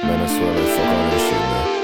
Man, I swear, like, fuck all that shit, man.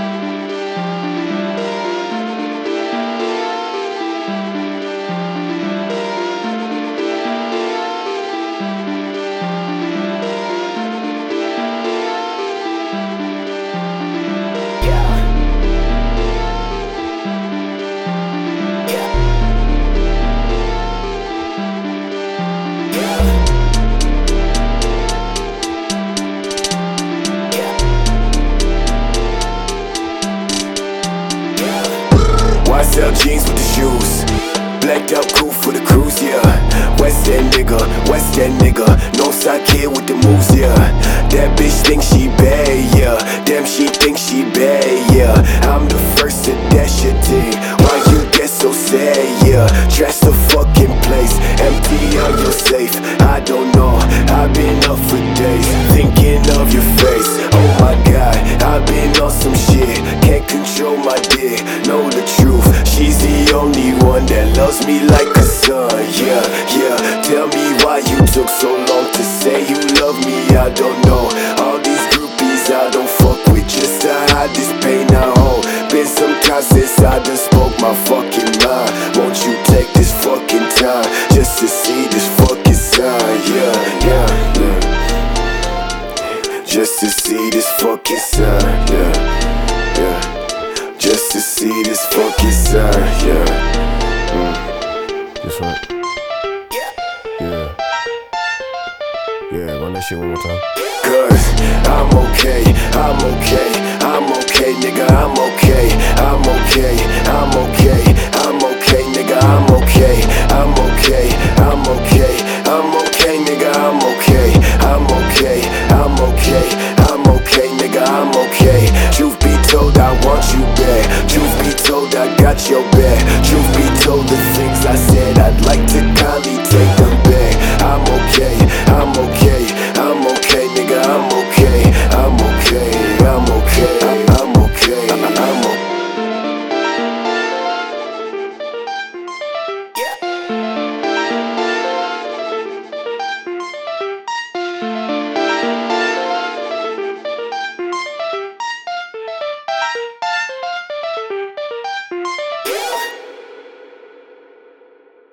YSL jeans with the shoes, blacked out cool for the cruise, yeah. West End nigga, Northside kid with the moves, yeah. That bitch thinks she bad, yeah. Damn, she thinks she bad, yeah. I'm the first to dash your thing. Why you get so sad, yeah? Trash the fucking place, empty on your safe. I don't know, I've been up for days, thinking of your face. Oh my god, I've been on some shit, can't control my dick, know the truth. She's the only one that loves me like a son, yeah, yeah. Tell me why you took so long to say you love me, I don't know. All these groupies I don't fuck with, just to hide this pain I hold. Been some time since I done spoke my fucking mind. Won't you take this fucking time, just to see this fucking sign, yeah, yeah, yeah. Just to see this fucking sign, yeah, yeah. Just to see this fucking sign, yeah. Just right. Yeah. Yeah, run that shit one more time. Cause I'm